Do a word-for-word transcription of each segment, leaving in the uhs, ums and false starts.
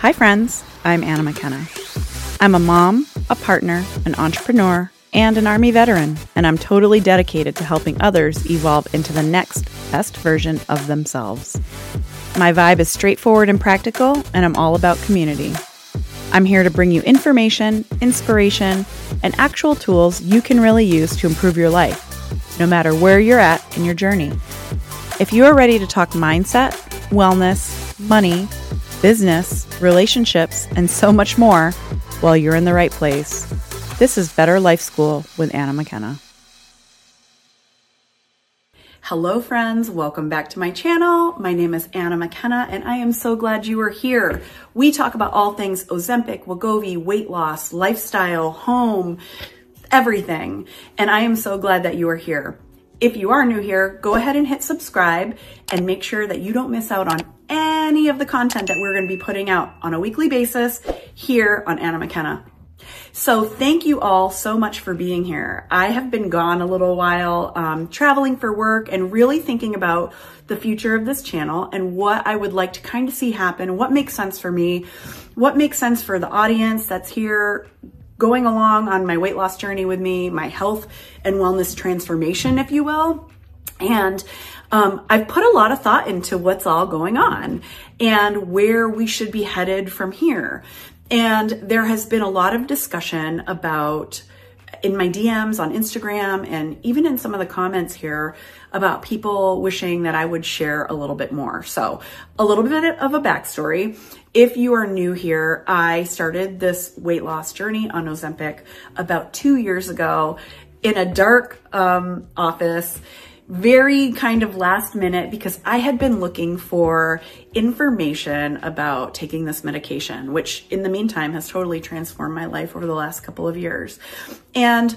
Hi friends, I'm Anna McKenna. I'm a mom, a partner, an entrepreneur, and an Army veteran, and I'm totally dedicated to helping others evolve into the next best version of themselves. My vibe is straightforward and practical, and I'm all about community. I'm here to bring you information, inspiration, and actual tools you can really use to improve your life, no matter where you're at in your journey. If you are ready to talk mindset, wellness, money, business, relationships, and so much more, well, you're in the right place. This is Better Life School with Anna McKenna. Hello friends, welcome back to my channel. My name is Anna McKenna and I am so glad you are here. We talk about all things Ozempic, Wegovy, weight loss, lifestyle, home, everything. And I am so glad that you are here. If you are new here, go ahead and hit subscribe and make sure that you don't miss out on any of the content that we're going to be putting out on a weekly basis here on Anna McKenna. So thank you all so much for being here. I have been gone a little while, um, traveling for work and really thinking about the future of this channel and what I would like to kind of see happen, what makes sense for me, what makes sense for the audience that's here going along on my weight loss journey with me, my health and wellness transformation, if you will. And um, I've put a lot of thought into what's all going on and where we should be headed from here. And there has been a lot of discussion about, in my D Ms on Instagram and even in some of the comments here, about people wishing that I would share a little bit more. So a little bit of a backstory. If you are new here, I started this weight loss journey on Ozempic about two years ago in a dark um, office, very kind of last minute, because I had been looking for information about taking this medication, which in the meantime has totally transformed my life over the last couple of years. And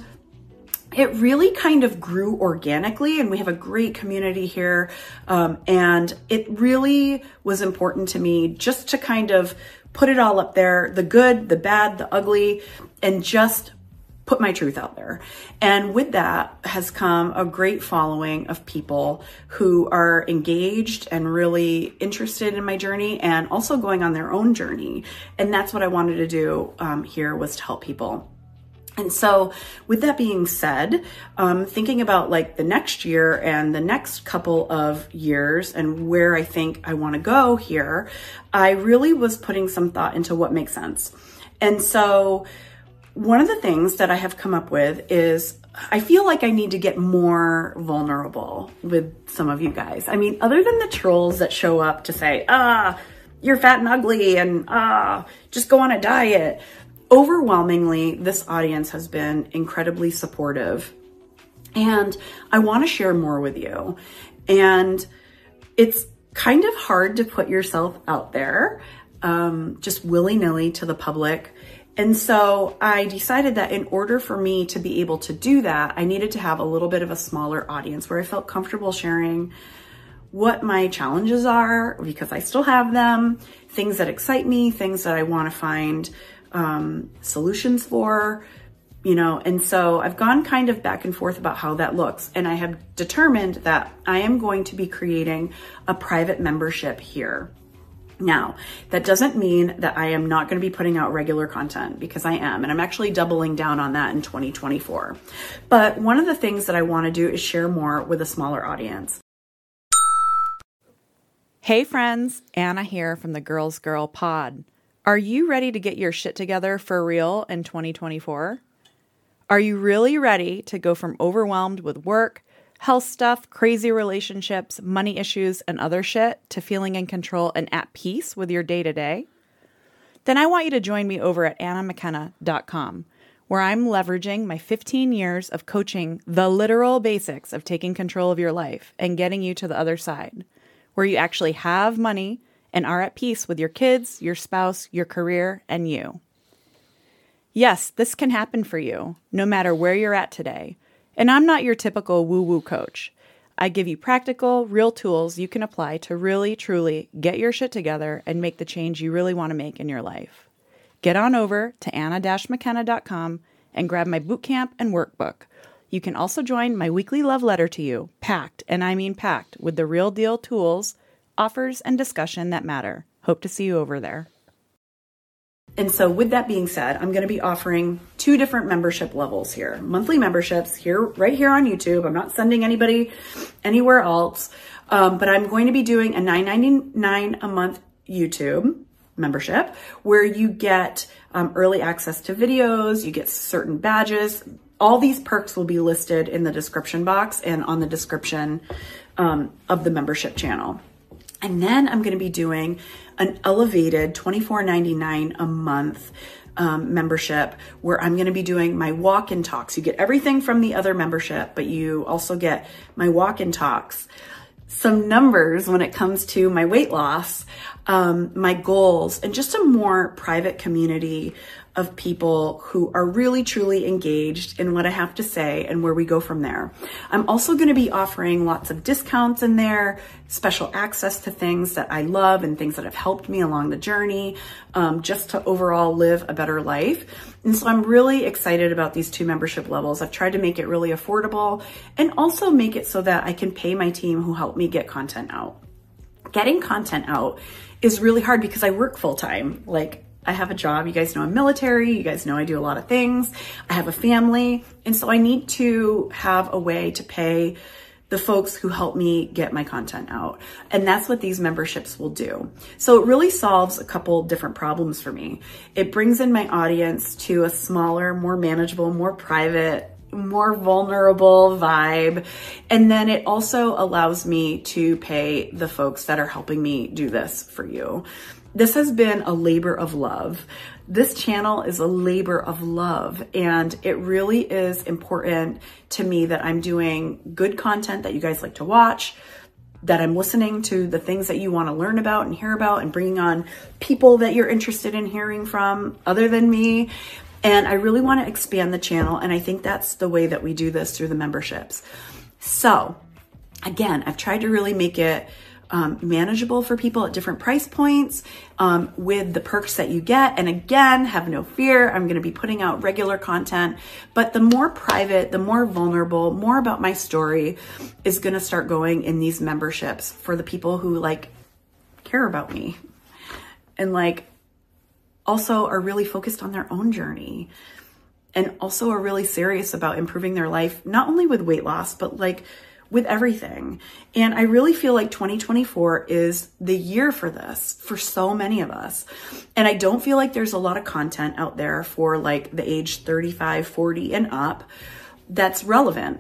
it really kind of grew organically, and we have a great community here. Um, and it really was important to me just to kind of put it all up there, the good, the bad, the ugly, and just put my truth out there. And with that has come a great following of people who are engaged and really interested in my journey and also going on their own journey. And that's what I wanted to do um, here, was to help people. And so with that being said, um, thinking about like the next year and the next couple of years and where I think I want to go here, I really was putting some thought into what makes sense. And so one of the things that I have come up with is I feel like I need to get more vulnerable with some of you guys. I mean, other than the trolls that show up to say, ah, you're fat and ugly and ah, just go on a diet. Overwhelmingly, this audience has been incredibly supportive, and I want to share more with you. And it's kind of hard to put yourself out there um, just willy-nilly to the public. And so I decided that in order for me to be able to do that, I needed to have a little bit of a smaller audience where I felt comfortable sharing what my challenges are, because I still have them, things that excite me, things that I want to find um, solutions for, you know. And so I've gone kind of back and forth about how that looks. And I have determined that I am going to be creating a private membership here. Now, that doesn't mean that I am not going to be putting out regular content, because I am, and I'm actually doubling down on that in twenty twenty-four. But one of the things that I want to do is share more with a smaller audience. Hey friends, Anna here from the Girls Girl Pod. Are you ready to get your shit together for real in twenty twenty-four? Are you really ready to go from overwhelmed with work, health stuff, crazy relationships, money issues, and other shit to feeling in control and at peace with your day-to-day? Then I want you to join me over at anna mckenna dot com, where I'm leveraging my fifteen years of coaching the literal basics of taking control of your life and getting you to the other side, where you actually have money and are at peace with your kids, your spouse, your career, and you. Yes, this can happen for you, no matter where you're at today. And I'm not your typical woo-woo coach. I give you practical, real tools you can apply to really, truly get your shit together and make the change you really want to make in your life. Get on over to anna dash mckenna dot com and grab my bootcamp and workbook. You can also join my weekly love letter to you, packed, and I mean packed, with the real deal tools, offers, and discussion that matter. Hope to see you over there. And so with that being said, I'm going to be offering two different membership levels here. Monthly memberships here, right here on YouTube. I'm not sending anybody anywhere else. Um, but I'm going to be doing a nine ninety-nine a month YouTube membership where you get um, early access to videos, you get certain badges. All these perks will be listed in the description box and on the description um, of the membership channel. And then I'm going to be doing an elevated twenty-four ninety-nine a month um, membership where I'm going to be doing my walk-in talks. You get everything from the other membership, but you also get my walk-in talks, some numbers when it comes to my weight loss, um, my goals, and just a more private community of people who are really truly engaged in what I have to say and where we go from there. I'm also going to be offering lots of discounts in there, special access to things that I love and things that have helped me along the journey, um, just to overall live a better life. And so I'm really excited about these two membership levels. I've tried to make it really affordable and also make it so that I can pay my team who help me get content out. Getting content out is really hard because I work full time. Like, I have a job. You guys know I'm military. You guys know I do a lot of things. I have a family. And so I need to have a way to pay the folks who help me get my content out. And that's what these memberships will do. So it really solves a couple different problems for me. It brings in my audience to a smaller, more manageable, more private, more vulnerable vibe. And then it also allows me to pay the folks that are helping me do this for you. This has been a labor of love. This channel is a labor of love, and it really is important to me that I'm doing good content that you guys like to watch, that I'm listening to the things that you want to learn about and hear about, and bringing on people that you're interested in hearing from other than me. And I really want to expand the channel, and I think that's the way that we do this, through the memberships. So again, I've tried to really make it Um, manageable for people at different price points, um, with the perks that you get. And again, have no fear, I'm going to be putting out regular content, but the more private, the more vulnerable, more about my story is going to start going in these memberships for the people who like care about me and like also are really focused on their own journey and also are really serious about improving their life, not only with weight loss, but like with everything. And I really feel like twenty twenty-four is the year for this for so many of us. And I don't feel like there's a lot of content out there for like the age thirty-five, forty and up that's relevant.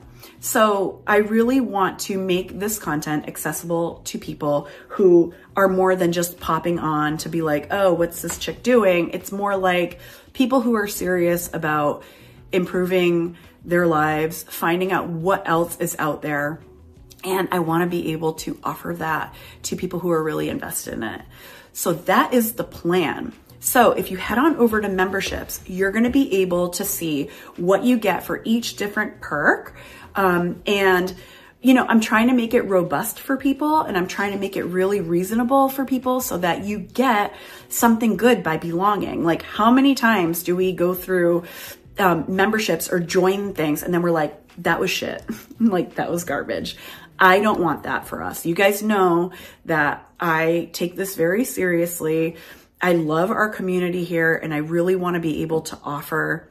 So I really want to make this content accessible to people who are more than just popping on to be like, oh, what's this chick doing? It's more like people who are serious about improving their lives, finding out what else is out there. And I want to be able to offer that to people who are really invested in it. So that is the plan. So if you head on over to memberships, you're going to be able to see what you get for each different perk. Um, and you know, I'm trying to make it robust for people, and I'm trying to make it really reasonable for people so that you get something good by belonging. Like, how many times do we go through Um, memberships or join things and then we're like, that was shit. Like, that was garbage. I don't want that for us. You guys know that I take this very seriously. I love our community here, and I really want to be able to offer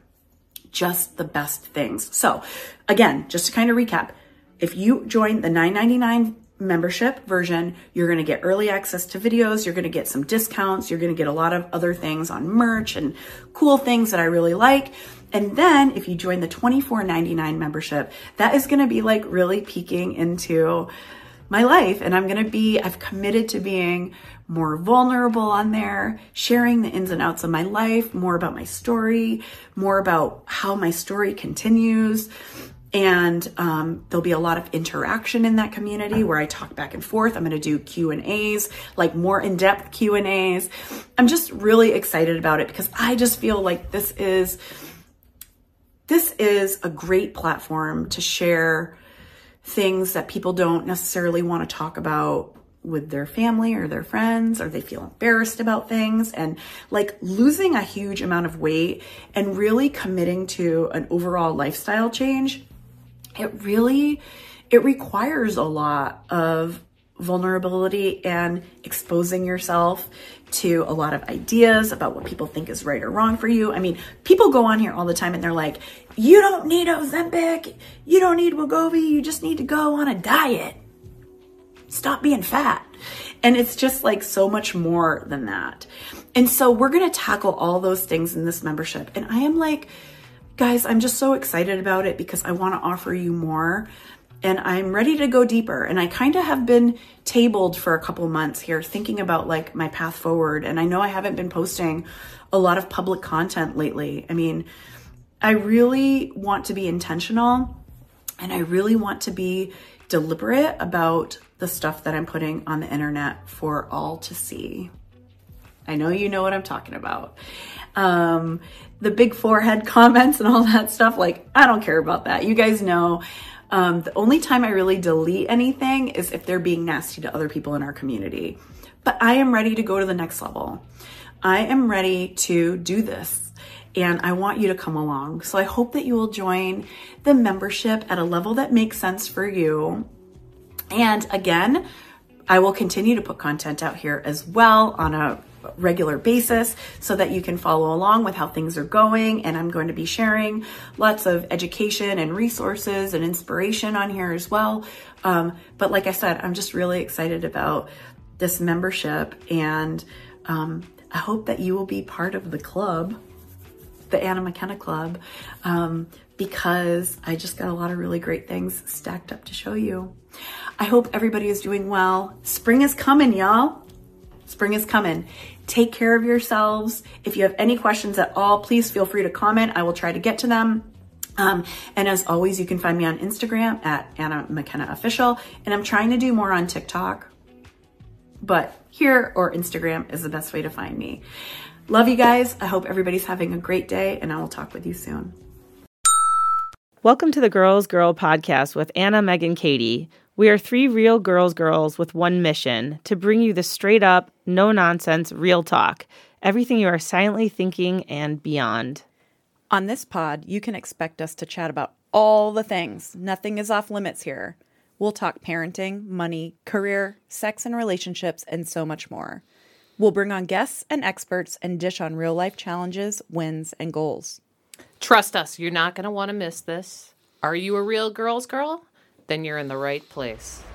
just the best things. So again, just to kind of recap, if you join the nine ninety-nine membership version, you're going to get early access to videos. You're going to get some discounts. You're going to get a lot of other things on merch and cool things that I really like. And then if you join the twenty-four ninety-nine membership, that is going to be like really peeking into my life. And I'm going to be, I've committed to being more vulnerable on there, sharing the ins and outs of my life, more about my story, more about how my story continues. And um, there'll be a lot of interaction in that community where I talk back and forth. I'm going to do Q and A's, like more in-depth Q and A's. I'm just really excited about it because I just feel like this is, this is a great platform to share things that people don't necessarily want to talk about with their family or their friends, or they feel embarrassed about things. And like losing a huge amount of weight and really committing to an overall lifestyle change, it really, it requires a lot of vulnerability and exposing yourself to a lot of ideas about what people think is right or wrong for you. I mean, people go on here all the time and they're like, you don't need Ozempic, you don't need Wegovy, you just need to go on a diet. Stop being fat. And it's just like so much more than that. And so we're going to tackle all those things in this membership. And I am like, guys, I'm just so excited about it because I want to offer you more. And I'm ready to go deeper. And I kind of have been tabled for a couple months here thinking about like my path forward. And I know I haven't been posting a lot of public content lately. I mean, I really want to be intentional and I really want to be deliberate about the stuff that I'm putting on the internet for all to see. I know you know what I'm talking about. Um, the big forehead comments and all that stuff, like, I don't care about that. You guys know. Um, the only time I really delete anything is if they're being nasty to other people in our community. But I am ready to go to the next level. I am ready to do this and I want you to come along. So I hope that you will join the membership at a level that makes sense for you. And again, I will continue to put content out here as well on a regular basis so that you can follow along with how things are going. And I'm going to be sharing lots of education and resources and inspiration on here as well. Um, but like I said, I'm just really excited about this membership and um, I hope that you will be part of the club, the Anna McKenna Club, um, because I just got a lot of really great things stacked up to show you. I hope everybody is doing well. Spring is coming, y'all. Spring is coming. Take care of yourselves. If you have any questions at all, please feel free to comment. I will try to get to them. Um, and as always, you can find me on Instagram at Anna McKenna Official. And I'm trying to do more on TikTok, but here or Instagram is the best way to find me. Love you guys. I hope everybody's having a great day and I will talk with you soon. Welcome to the Girls Girl Podcast with Anna, Meg, and Katie. We are three real girls girls with one mission, to bring you the straight up, no nonsense, real talk. Everything you are silently thinking and beyond. On this pod, you can expect us to chat about all the things. Nothing is off limits here. We'll talk parenting, money, career, sex and relationships, and so much more. We'll bring on guests and experts and dish on real life challenges, wins, and goals. Trust us, you're not going to want to miss this. Are you a real girl's girl? Then you're in the right place.